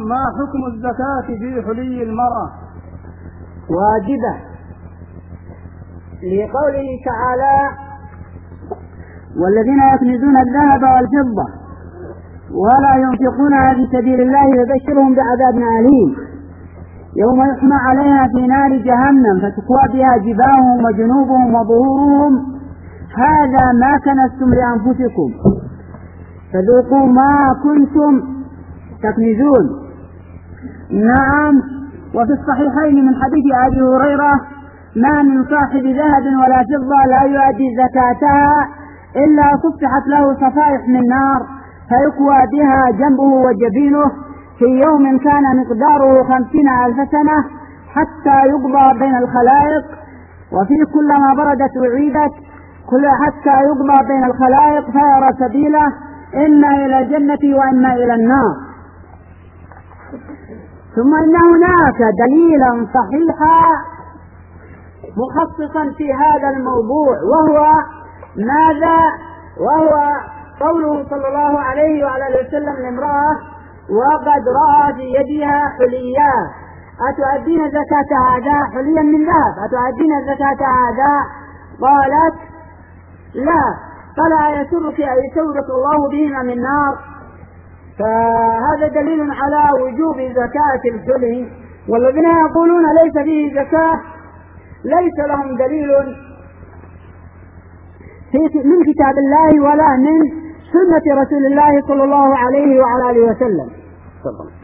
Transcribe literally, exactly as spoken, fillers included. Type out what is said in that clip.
ما حكم الزكاة في حلي المرأة؟ واجبة، لقوله تعالى: والذين يكنزون الذهب والفضة ولا ينفقونها في سبيل الله فبشرهم بعذاب أليم يوم يحمى عليها في نار جهنم فتكوى بها جباههم وجنوبهم وظهورهم هذا ما كنزتم لأنفسكم فذوقوا ما كنتم تكنزون. نعم. وفي الصحيحين من حديث أبي هريرة: ما من صاحب ذهب ولا فضة لا يؤدي زكاتها إلا صفحت له صفائح من نار فيكوى بها جنبه وجبينه في يوم كان مقداره خمسين ألف سنة حتى يقضى بين الخلائق، وفي كلما بردت أعيدت كل حتى يقضى بين الخلائق فيرى سبيله إما إلى الجنة وإما إلى النار. ثم إن هناك دليلا صحيحا مخصصا في هذا الموضوع، وهو ماذا؟ وهو قوله صلى الله عليه وعلى اله وسلم لامرأة وقد رأى في يدها حليا: أتؤدين زكاة هذا؟ حليا من ذهب، أتؤدين زكاة هذا؟ قالت: لا. فلا يسرك أن يسرك الله بهما من نار. فهذا دليل على وجوب زكاة الحلي، والذين يقولون ليس فيه زكاة ليس لهم دليل من كتاب الله ولا من سنة رسول الله صلى الله عليه وعلى آله وسلم.